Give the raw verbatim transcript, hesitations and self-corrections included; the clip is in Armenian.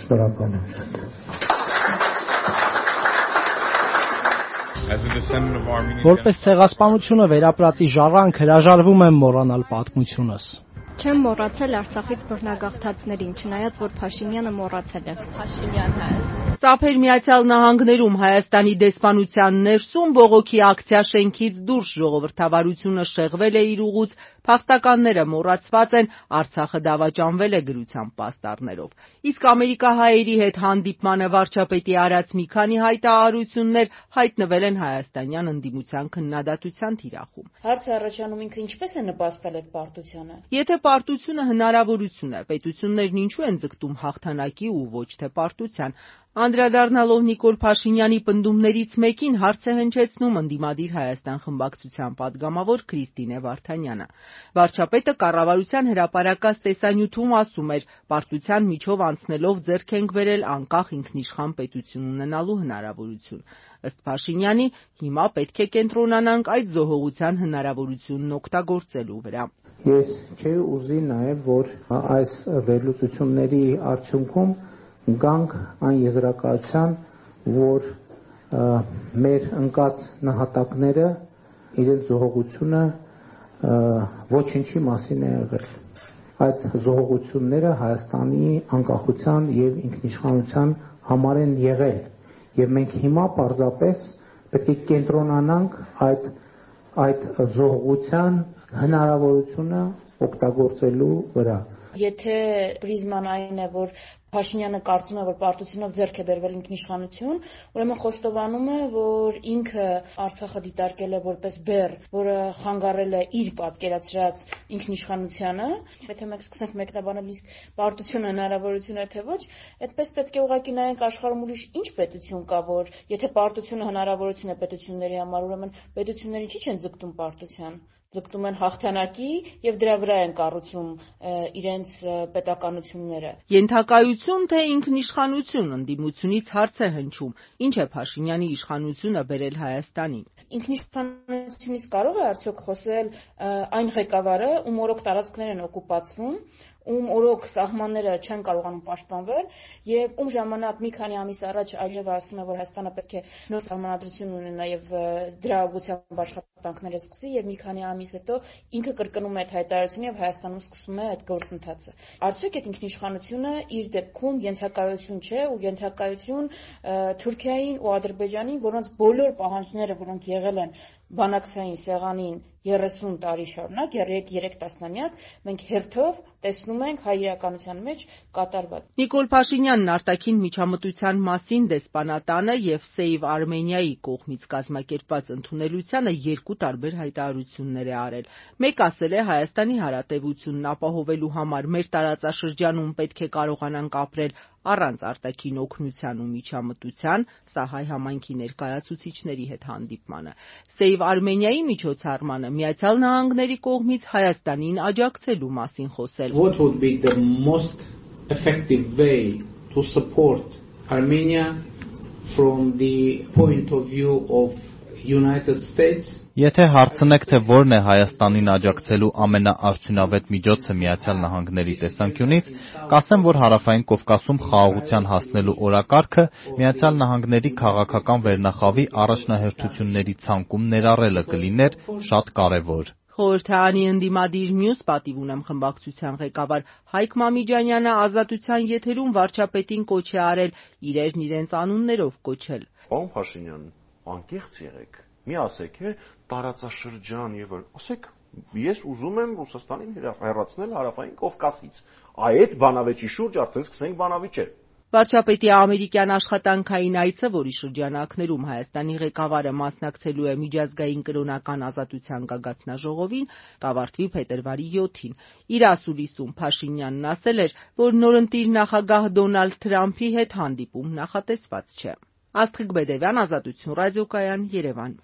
Շնորհակալ եմ շատ։ Որպես ցեղասպանությունը վերապրածի ժառանգ հրաժարվում եմ մոռանալ պատմությունս։ Չեմ մոռացել Արցախից բռնագաղթածներին, չնայած որ Փաշինյանը մոռացել է։ Փաշինյան հայ։ Ծափեր Միացյալ Նահանգներում Հայաստանի դեսպանության ներսում բողոքի ակցիա շենքից դուրս ժողովրդավարությունը շեղվել է իր ուղուց, փախստականները մոռացված են, Արցախը դավաճանվել է գրությամբ պաստառներով։ Իսկ ամերիկահայերի հետ հանդիպմանը վարչապետի արած մի քանի հայտարարություններ հայտնվել են հայաստանյան ընդդիմության քննադատության թիրախում։ Հարց է առաջանում ինքը ինչպես է նպաստել այդ պարտությանը։ Եթե պարտությունը հնարավորություն է, պետություններն ինչու են ձգտում հաղթանակի ու ոչ թե պարտության։ Անդրադառնալով Նիկոլ Փաշինյանի պնդումներից մեկին հարց է հնչեցնում ընդդիմադիր Հայաստան խմբակցության պատգամավոր Քրիստինե Վարդանյանը։ Վարչապետը կառավարության հրապարակած տեսանյութում ասում էր, պարտության միջով անցնելով ձեռք ենք բերել անկախ ինքնիշխան պետություն ունենալու հնարավորություն։ Ըստ Փաշինյանի, հիմա պետք է կենտրոնանանք այդ զոհողության հնարավորությունն օգտագործելու վրա։ Ես չէի ուզի նաև, որ այս վերլուծությունների արդյունքում գանք այն եզրակացության, որ մեր ընկած նահատակները իրենց զոհողությունը ոչինչի մասին է եղել։ Այդ զոհողությունները Հայաստանի անկախության եւ ինքնիշխանության համար են եղել, եւ մենք հիմա պարզապես պետք է կենտրոնանանք այդ այդ զոհողության հնարավորությունը օգտագործելու վրա։ Եթե պրիզման այն է, որ Փաշինյանը կարծում է, որ պարտությունով ձեռք է բերվել ինքնիշխանություն, ուրեմն խոստովանում է, որ ինքը Արցախը դիտարկել է որպես բեռ, որը խանգարել է իր պատկերացրած ինքնիշխանությանը։ Եթե մենք սկսենք մեկնաբանել իսկ պարտությունը հնարավորություն է թե ոչ, այդպես պետք է ուղղակի նայենք աշխարհում ուրիշ ինչ պետություն կա, որ եթե պարտությունը հնարավորություն է պետությունների համար, ուրեմն պետությունները ինչի՞ չեն ձգտում պարտության։ Ձգտում են հաղթանակի եւ դրա վրա են կառուցում իրենց պետականությունները։ Ենթակայություն թե ինքնիշխանություն ընդդիմությունից հարց է հնչում. ինչ է Փաշինյանի իշխանությունը բերել Հայաստանին։ Ինքնիշխանությունից կարող է արդյոք խոսել այն ղեկավարը, ում օրոք տարածքներ են օկուպացվում, ում օրոք սահմանները չեն կարողանում պաշտպանվել եւ ում ժամանակ մի քանի ամիս առաջ Ալիևը ասում է, որ Հայաստանը պետք է նոր սահմանադրություն ունենա եւ դրա ուղղությամբ աշխատանքները սկսի եւ մի քանի ամիս հետո ինքը կրկնում է այդ հայտարարությունը եւ Հայաստանում սկսում է այդ գործընթացը։ Արդյոք այդ ինքնիշխանությունը իր դեպքում ենթակայություն չէ ու ենթակայություն Թուրքիային ու Ադրբեջանին, որոնց բոլոր պահանջները, որոնք եղել են բանակցային սեղանին երեսուն տարի շարունակ, երեք տասնամյակ, մենք հերթով տեսնում ենք հայ իրականության մեջ կատարված։ Նիկոլ Փաշինյանն արտաքին միջամտության մասին դեսպանատանը եւ Save Armenia-ի կողմից կազմակերպված ընդունելությանը երկու տարբեր հայտարարություններ է արել։ Մեկ ասել է Հայաստանի հարատևությունն ապահովելու համար մեր տարածաշրջանում պետք է կարողանանք ապրել առանց արտաքին օգնության ու միջամտության, սա հայ համայնքի ներկայացուցիչների հետ հանդիպմանը։ Save Armenia-ի միջոցառմանը Միացյալ Նահանգների կողմից Հայաստանին աջակցելու մասին խոսել։ What would be the most effective way to support Armenia from the point of view of United States? Եթե հարցնեք, թե որն է Հայաստանին աջակցելու ամենաարդյունավետ միջոցը Միացյալ Նահանգների տեսանկյունից, կասեմ, որ Հարավային Կովկասում խաղաղության հասնելու օրակարգը Միացյալ Նահանգների քաղաքական վերնախավի առաջնահերթությունների ցանկում ներառելը կլիներ շատ կարևոր։ Խորհրդարանի ընդդիմադիր մյուս պատիվ ունեմ խմբակցության ղեկավար Հայկ Մամիջանյանը ազատության եթերում վարչապետին կոչ է արել իրերն իրենց անուններով կոչել։ Պարոն Փաշինյան, անկեղծ եղեք, մի ասեք, է տարածաշրջան եւ ասեք, ես ուզում եմ Ռուսաստանին հեռացնել Հարավային Կովկասից։ Այդ բանավեճի շուրջ արդեն սկսենք բանավիճել։ Վարչապետի ամերիկյան աշխատանքային այցը, որի շրջանակներում Հայաստանի ղեկավարը մասնակցելու է միջազգային կրոնական ազատության գագաթնաժողովին, կավարտվի փետրվարի յոթին։ Իր ասուլիսում Փաշինյանն ասել էր, որ նորընտիր նախագահ Դոնալդ Թրամփի հետ հանդիպում նախատեսված չէ։ Աստղիկ Բեդևյան, Ազատություն ռադիոկայան, Երևան։